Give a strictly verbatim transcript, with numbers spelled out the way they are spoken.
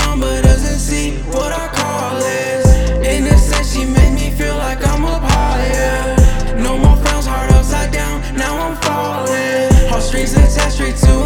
on but doesn't see what I call this. In a sense, she made me feel like I'm up higher. No more frowns, heart upside down, now I'm falling. Heartstrings attached straight to